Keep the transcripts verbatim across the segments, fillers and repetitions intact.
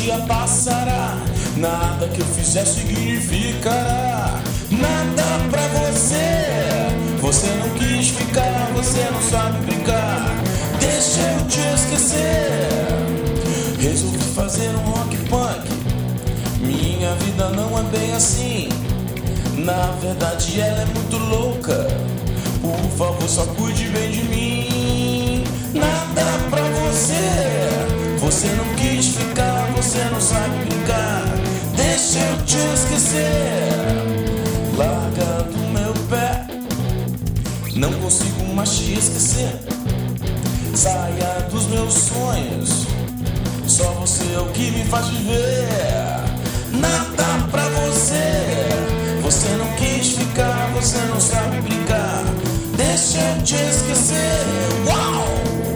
dia passará, nada que eu fizer significará nada pra você. Você não quis ficar, você não sabe brincar, deixa eu te esquecer. Resolvi fazer um rock punk, minha vida não é bem assim. Na verdade ela é muito louca, por favor só cuide bem de mim. Nada pra você, você não quis ficar, você não sabe brincar, deixa eu te esquecer. Larga do meu pé, não consigo mais te esquecer. Saia dos meus sonhos, só você é o que me faz viver. Nada pra você, você não quis ficar, você não sabe brincar, deixa eu te esquecer. Uau!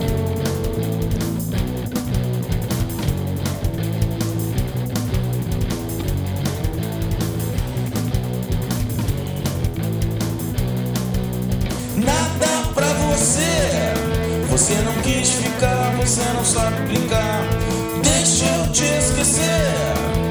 Nada pra você, você não quis ficar, você não sabe brincar, deixa eu te esquecer.